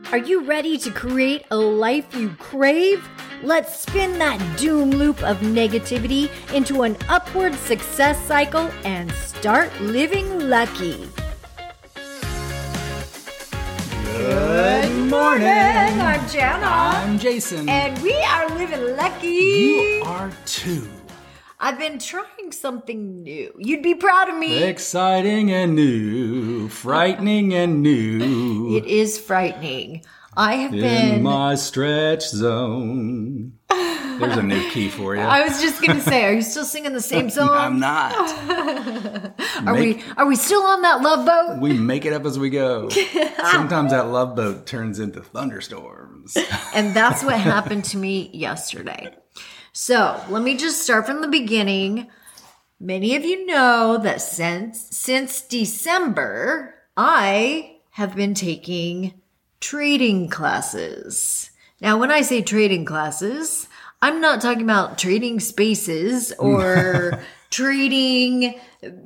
Are you ready to create a life you crave? Let's spin that doom loop of negativity into an upward success cycle and start living lucky. Good morning. I'm Jana. I'm Jason. And we are living lucky. You are too. I've been trying something new. You'd be proud of me. Exciting and new. Frightening and new. It is frightening. I have In been... my stretch zone. There's a new key for you. I was just going to say, are you still singing the same song? I'm not. Are we still on that love boat? We make it up as we go. Sometimes that love boat turns into thunderstorms. And that's what happened to me yesterday. So let me just start from the beginning. Many of you know that since December, I have been taking trading classes. Now, when I say trading classes, I'm not talking about trading spaces or trading.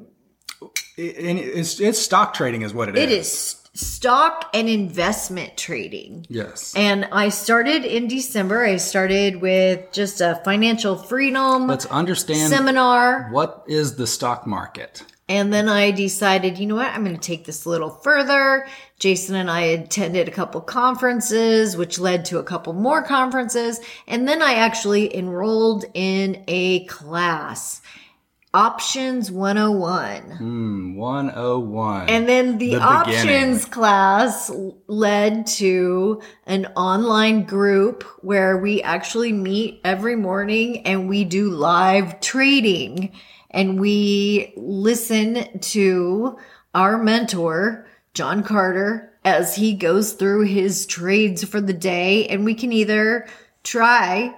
It's stock trading is what it is. It is stock and investment trading. Yes. And I started in December. I started with just a financial freedom Let's understand seminar. What is the stock market? And then I decided, you know what? I'm going to take this a little further. Jason and I attended a couple conferences, which led to a couple more conferences. And then I actually enrolled in a class. Options 101. 101. And then the options class led to an online group where we actually meet every morning and we do live trading. And we listen to our mentor, John Carter, as he goes through his trades for the day. And we can either try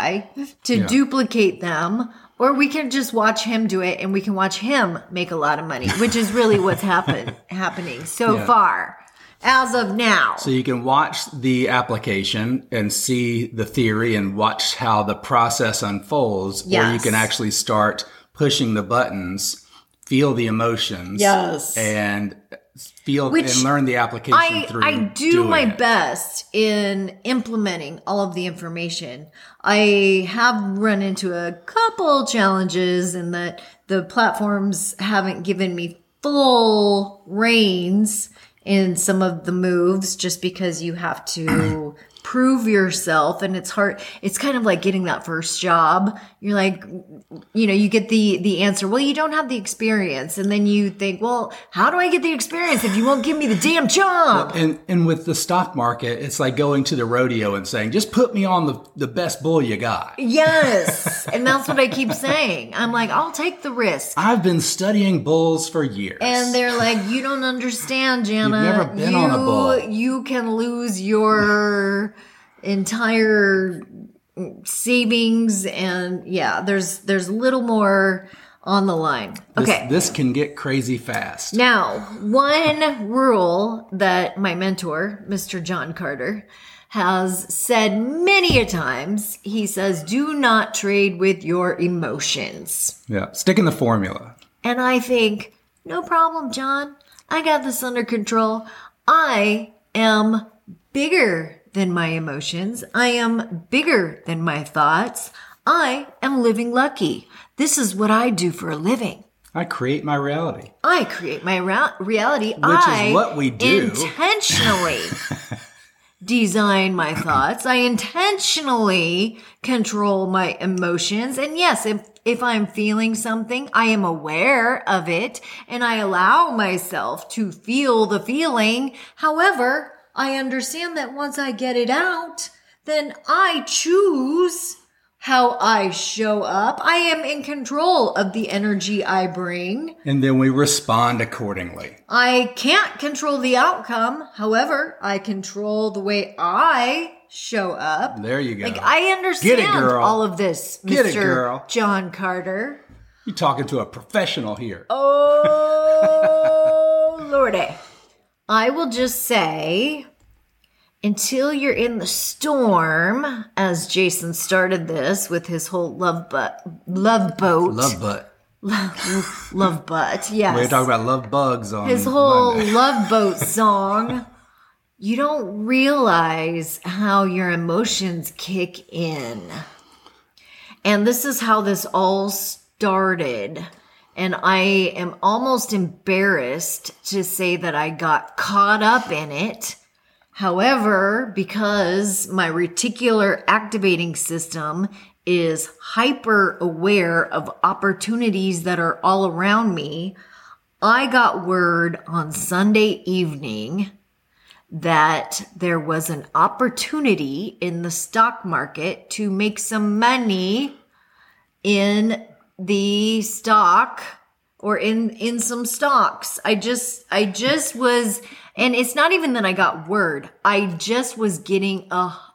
to duplicate them, or we can just watch him do it and we can watch him make a lot of money, which is really what's happening so far as of now. So you can watch the application and see the theory and watch how the process unfolds, or you can actually start pushing the buttons, feel the emotions, and and learn the application through I do my best in implementing all of the information. I have run into a couple challenges in that the platforms haven't given me full reins in some of the moves just because you have to prove yourself, and it's hard. It's kind of like getting that first job. You're like, you get the answer, well, you don't have the experience. And then you think, well, how do I get the experience if you won't give me the damn job? And with the stock market, it's like going to the rodeo and saying, just put me on the best bull you got. Yes. And that's what I keep saying. I'm like, I'll take the risk. I've been studying bulls for years. And they're like, you don't understand, Jana. You've never been on a bull. You can lose your entire savings, and there's a little more on the line. Okay. This can get crazy fast. Now, one rule that my mentor, Mr. John Carter, has said many a times, he says, do not trade with your emotions. Yeah. Stick in the formula. And I think, no problem, John. I got this under control. I am bigger than my emotions. I am bigger than my thoughts. I am living lucky. This is what I do for a living. I create my reality. I create my reality. Which is what we do. Intentionally design my thoughts. I intentionally control my emotions. And yes, if I'm feeling something, I am aware of it and I allow myself to feel the feeling. However, I understand that once I get it out, then I choose how I show up. I am in control of the energy I bring. And then we respond accordingly. I can't control the outcome. However, I control the way I show up. There you go. Like, I understand Get it, girl. all of this, Get Mr. it, girl. John Carter. You're talking to a professional here. Oh, Lordy. I will just say, until you're in the storm, as Jason started this with his whole love boat. Love butt. Yes. We're talking about love bugs on his whole Monday. love boat song. you don't realize how your emotions kick in. And this is how this all started. And I am almost embarrassed to say that I got caught up in it. However, because my reticular activating system is hyper aware of opportunities that are all around me, I got word on Sunday evening that there was an opportunity in the stock market to make some money in the stock or in some stocks. I just was, and it's not even that I got word. I just was getting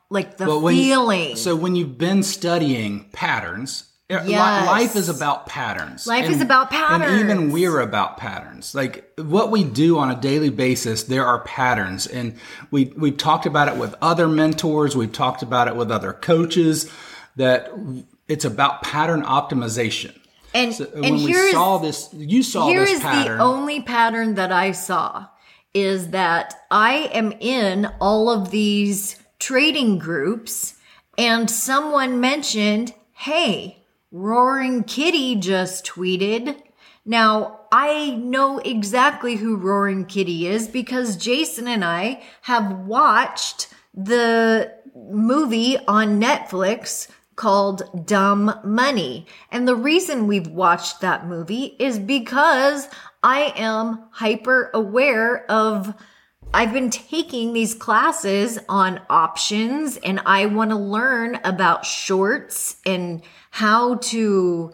feeling. So when you've been studying patterns, life is about patterns. Life is about patterns. And even we're about patterns. Like what we do on a daily basis, there are patterns. And we've talked about it with other mentors. We've talked about it with other coaches, that it's about pattern optimization. And you saw this pattern. The only pattern that I saw is that I am in all of these trading groups, and someone mentioned, hey, Roaring Kitty just tweeted. Now, I know exactly who Roaring Kitty is because Jason and I have watched the movie on Netflix called Dumb Money. And the reason we've watched that movie is because I am hyper aware of, I've been taking these classes on options, and I want to learn about shorts and how to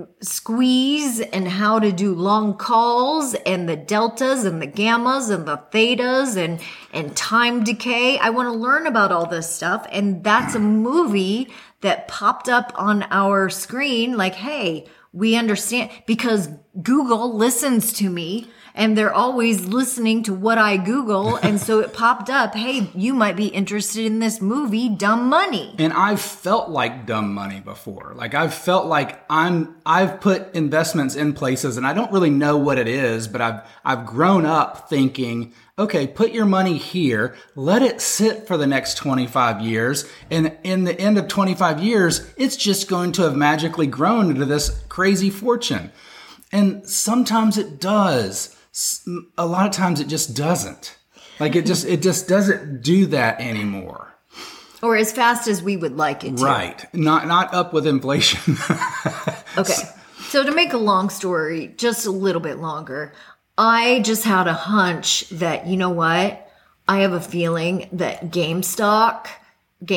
squeeze and how to do long calls and the deltas and the gammas and the thetas and time decay. I want to learn about all this stuff. And that's a movie that popped up on our screen like, hey, we understand, because Google listens to me and they're always listening to what I Google. And so it popped up, hey, you might be interested in this movie, Dumb Money. And I've felt like dumb money before. Like I've felt like I've put investments in places and I don't really know what it is, but I've grown up thinking, okay, put your money here, let it sit for the next 25 years. And in the end of 25 years, it's just going to have magically grown into this crazy fortune. And sometimes it does. A lot of times it just doesn't. Like it just doesn't do that anymore. Or as fast as we would like it to. Right. Not up with inflation. Okay. So to make a long story just a little bit longer, I just had a hunch that, you know what? I have a feeling that GameStop, the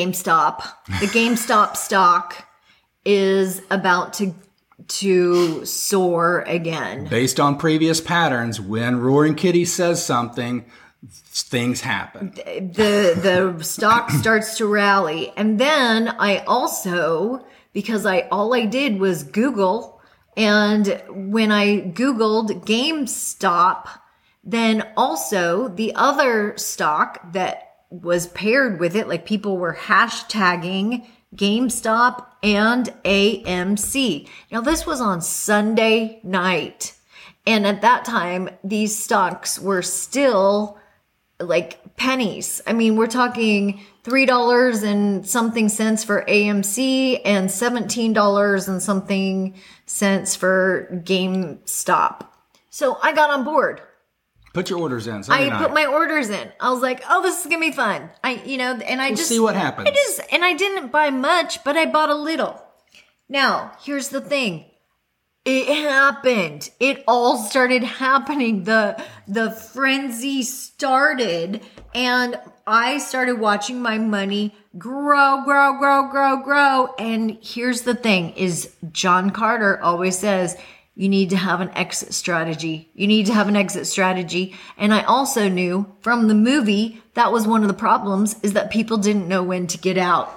GameStop stock is about to soar again. Based on previous patterns, when Roaring Kitty says something, things happen. The stock starts to rally. And then I also, because all I did was Google, and when I Googled GameStop, then also the other stock that was paired with it, like people were hashtagging GameStop and AMC. Now, this was on Sunday night. And at that time, these stocks were still like pennies. I mean, we're talking $3 and something cents for AMC and $17 and something cents for GameStop. So I got on board. Put your orders in. Put my orders in. I was like, oh, this is going to be fun. We'll see what happens. It is. And I didn't buy much, but I bought a little. Now, here's the thing. It happened. It all started happening. The frenzy started, and I started watching my money grow. And here's the thing is John Carter always says, you need to have an exit strategy. And I also knew from the movie that was one of the problems, is that people didn't know when to get out.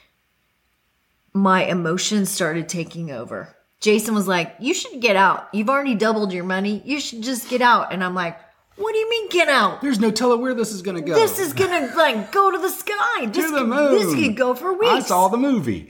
My emotions started taking over. Jason was like, you should get out. You've already doubled your money. You should just get out. And I'm like, what do you mean get out? There's no telling where this is going to go. This is going to go to the sky. To the moon. This could go for weeks. I saw the movie.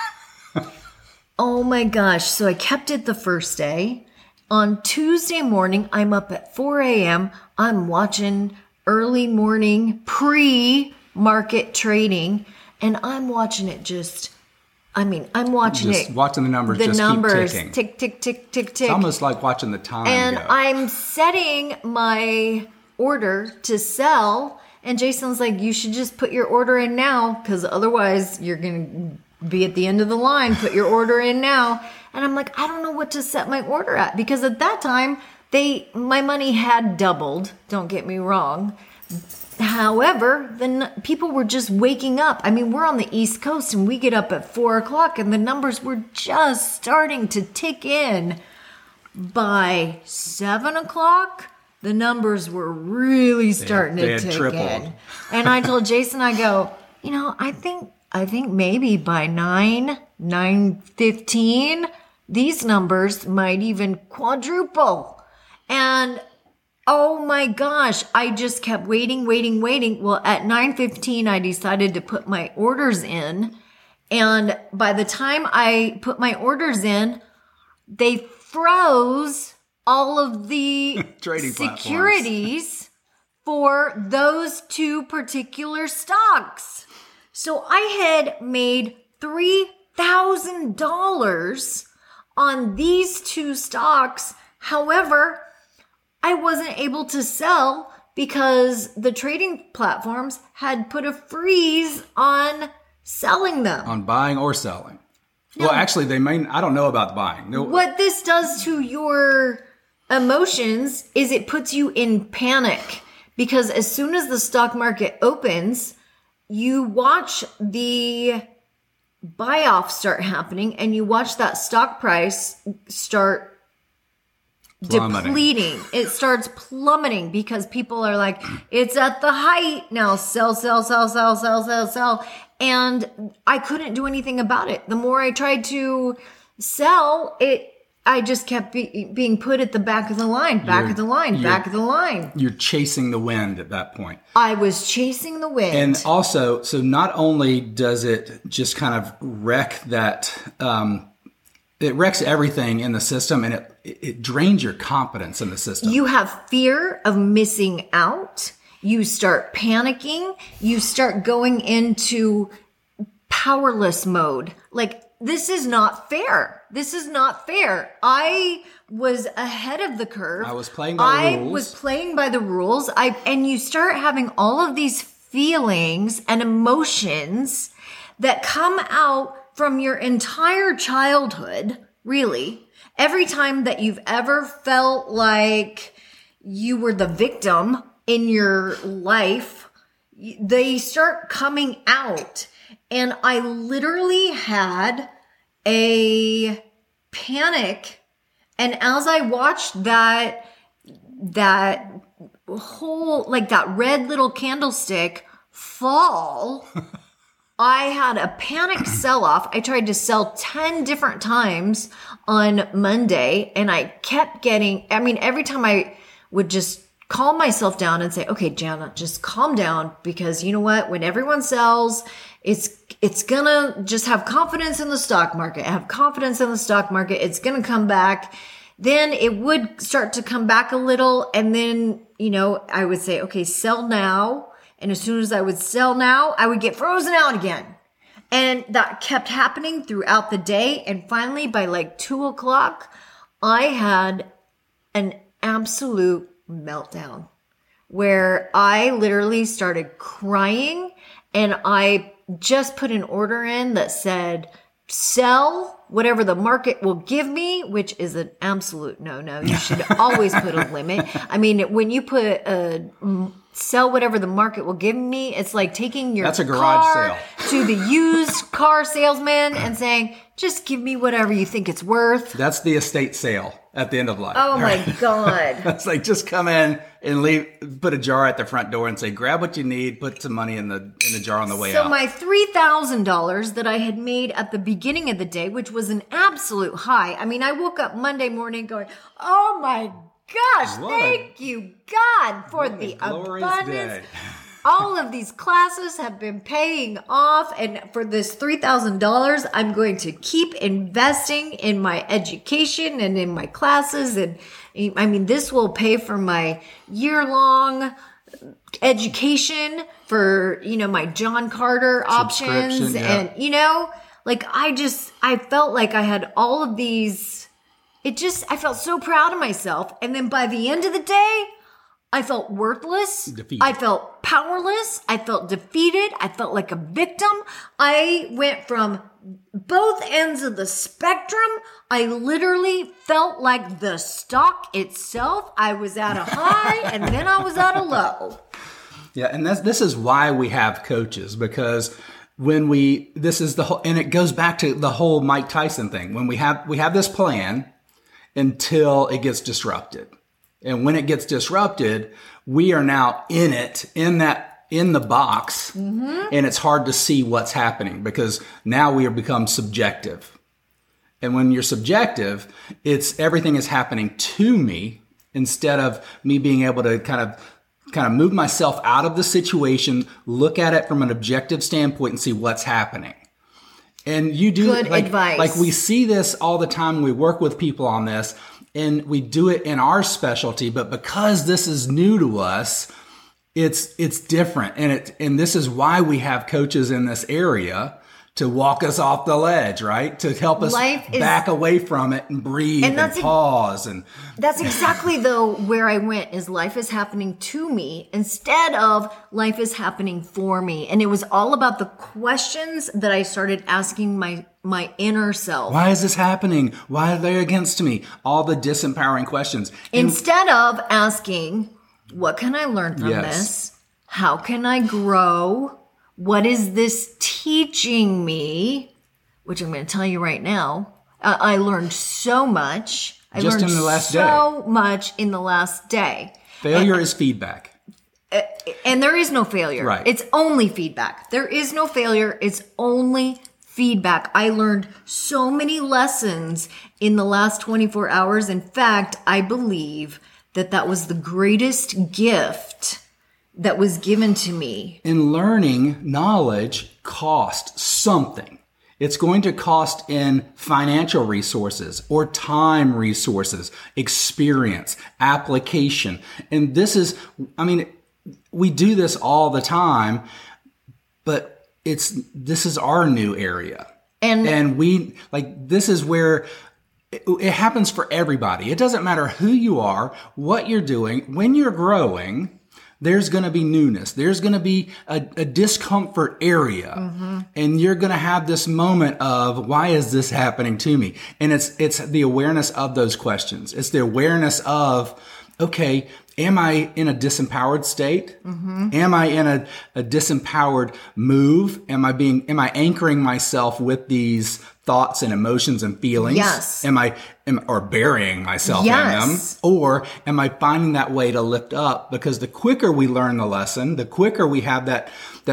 Oh my gosh. So I kept it the first day. On Tuesday morning, I'm up at 4 a.m. I'm watching early morning pre-market trading, and I'm watching it watching the numbers keep ticking. Tick, tick, tick, tick, tick. It's almost like watching the time and go. I'm setting my order to sell, and Jason's like, you should just put your order in now, because otherwise you're going to be at the end of the line. Put your order in now. And I'm like, I don't know what to set my order at, because at that time, my money had doubled. Don't get me wrong. However, people were just waking up. I mean, we're on the East Coast and we get up at 4:00 and the numbers were just starting to tick in. By 7:00, the numbers were really starting to tick in. And I told Jason, I go, I think maybe by 9:15, these numbers might even quadruple. And oh my gosh, I just kept waiting. Well, at 9:15, I decided to put my orders in. And by the time I put my orders in, they froze all of the trading securities for those two particular stocks. So I had made $3,000 on these two stocks. However, I wasn't able to sell because the trading platforms had put a freeze on selling them. On buying or selling. No. Well, actually, I don't know about buying. No. What this does to your emotions is it puts you in panic, because as soon as the stock market opens, you watch the buy-off start happening and you watch that stock price start depleting. It starts plummeting because people are like, it's at the height now. Sell. And I couldn't do anything about it. The more I tried to sell it, I just kept being put at the back of the line, back of the line. You're chasing the wind at that point. I was chasing the wind. And also, so not only does it just kind of wreck that, it wrecks everything in the system, and it drains your confidence in the system. You have fear of missing out. You start panicking. You start going into powerless mode. Like, this is not fair. I was ahead of the curve. I was playing by the rules. And you start having all of these feelings and emotions that come out from your entire childhood, really. Every time that you've ever felt like you were the victim in your life, they start coming out. And I literally had a panic. And as I watched that whole, like that red little candlestick fall, I had a panic sell-off. I tried to sell 10 different times on Monday, and I kept every time I would just calm myself down and say, okay, Jana, just calm down, because you know what? When everyone sells, it's gonna just have confidence in the stock market. It's gonna come back. Then it would start to come back a little, and then, I would say, okay, sell now. And as soon as I would sell now, I would get frozen out again. And that kept happening throughout the day. And finally, by like 2:00, I had an absolute meltdown where I literally started crying, and I just put an order in that said, sell whatever the market will give me, which is an absolute no-no. You should always put a limit. I mean, when you put sell whatever the market will give me, it's like taking your That's a garage car sale. to the used car salesman and saying, just give me whatever you think it's worth. That's the estate sale at the end of life. Oh my God. It's like, just come in and put a jar at the front door and say, grab what you need, put some money in the jar on the way out. So my $3,000 that I had made at the beginning of the day, which was an absolute high. I mean, I woke up Monday morning going, oh my gosh, thank you, God, for the abundance. Day. All of these classes have been paying off. And for this $3,000, I'm going to keep investing in my education and in my classes. And I mean, this will pay for my year-long education for, my John Carter options. Yeah. And, I felt like I had all of these. I felt so proud of myself. And then by the end of the day, I felt worthless. Defeated. I felt powerless. I felt defeated. I felt like a victim. I went from both ends of the spectrum. I literally felt like the stock itself. I was at a high and then I was at a low. Yeah, and this is why we have coaches, because and it goes back to the whole Mike Tyson thing. When we have this plan until it gets disrupted. And when it gets disrupted, we are now in the box, and it's hard to see what's happening because now we have become subjective. And when you're subjective, everything is happening to me instead of me being able to kind of move myself out of the situation, look at it from an objective standpoint and see what's happening. And you do good advice. Like we see this all the time. We work with people on this. And we do it in our specialty, but because this is new to us, it's different. And this is why we have coaches in this area to walk us off the ledge, right? To help us back away from it and breathe and pause. And that's exactly though where I went is life is happening to me instead of life is happening for me. And it was all about the questions that I started asking my inner self. Why is this happening? Why are they against me? All the disempowering questions. Instead of asking, what can I learn from this? How can I grow? What is this teaching me? Which I'm going to tell you right now. I learned so much. Just in the last day. So much in the last day. Failure is feedback. And there is no failure. Right. It's only feedback. There is no failure. It's only feedback. I learned so many lessons in the last 24 hours. In fact, I believe that was the greatest gift that was given to me. And learning knowledge costs something. It's going to cost in financial resources or time resources, experience, application. And we do this all the time, but this is our new area. And we this is where it happens for everybody. It doesn't matter who you are, what you're doing, when you're growing, there's going to be newness. There's going to be a discomfort area. Mm-hmm. And you're going to have this moment of, why is this happening to me? And it's the awareness of those questions. It's the awareness of, okay, am I in a disempowered state? Mm-hmm. Am I in a disempowered move? Am I anchoring myself with these thoughts and emotions and feelings? Yes. Or burying myself in them? Or am I finding that way to lift up? Because the quicker we learn the lesson, the quicker we have that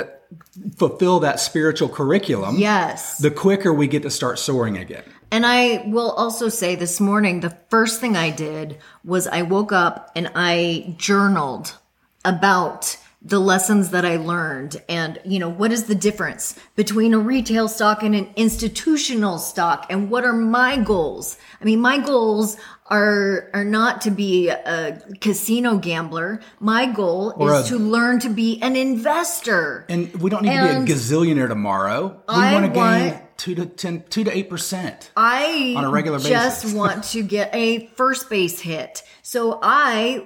fulfill that spiritual curriculum, the quicker we get to start soaring again. And I will also say this morning, the first thing I did was I woke up and I journaled about the lessons that I learned and, what is the difference between a retail stock and an institutional stock and what are my goals? I mean, my goals are not to be a casino gambler. My goal is to learn to be an investor. And we don't need to be a gazillionaire tomorrow. We want to gain 2 to 8% on a regular basis. I just want to get a first base hit. So I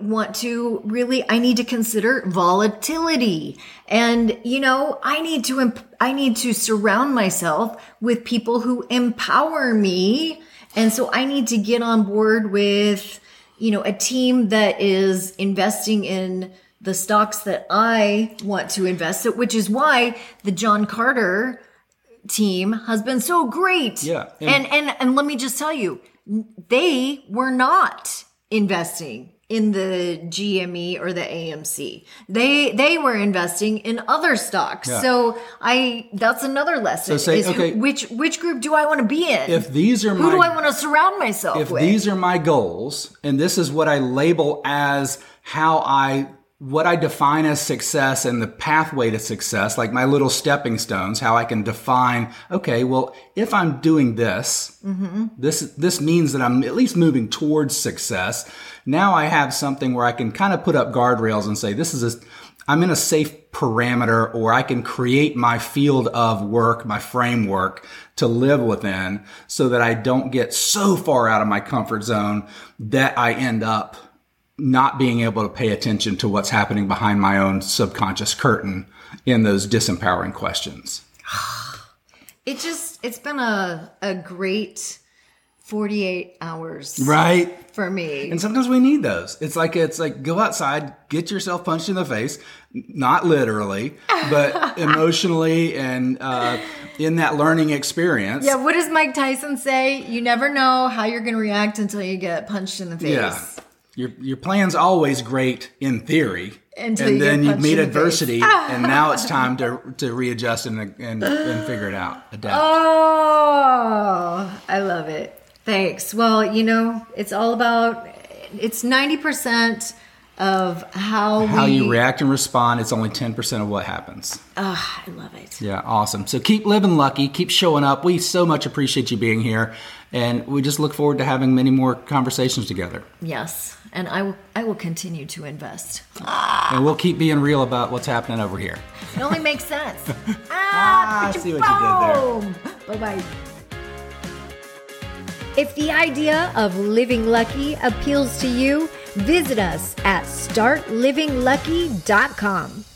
need to consider volatility. And, I need to surround myself with people who empower me. And so I need to get on board with, a team that is investing in the stocks that I want to invest in, which is why the John Carter team has been so great. Yeah. And let me just tell you, they were not investing in the GME or the AMC. They were investing in other stocks. Yeah. So that's another lesson. So which group do I want to be in? Who do I want to surround myself with? If these are my goals, and this is what I label as what I define as success and the pathway to success, like my little stepping stones, how I can define, okay, well, if I'm doing this, this means that I'm at least moving towards success. Now I have something where I can kind of put up guardrails and say, this is I'm in a safe parameter, or I can create my field of work, my framework to live within, so that I don't get so far out of my comfort zone that I end up not being able to pay attention to what's happening behind my own subconscious curtain in those disempowering questions. It's been a great 48 hours. Right. For me. And sometimes we need those. It's like go outside, get yourself punched in the face, not literally, but emotionally and in that learning experience. Yeah, what does Mike Tyson say? You never know how you're going to react until you get punched in the face. Yeah. Your plan's always great in theory. And then you meet adversity, and now it's time to readjust and figure it out, adapt. Oh, I love it. Thanks. Well, it's all about, it's 90% of how you react and respond. It's only 10% of what happens. I love it. Yeah, awesome. So keep living lucky, keep showing up. We so much appreciate you being here, and we just look forward to having many more conversations together. Yes, and I will continue to invest. And we'll keep being real about what's happening over here. It only makes sense. I see what you did there. Bye-bye. If the idea of living lucky appeals to you, visit us at startlivinglucky.com.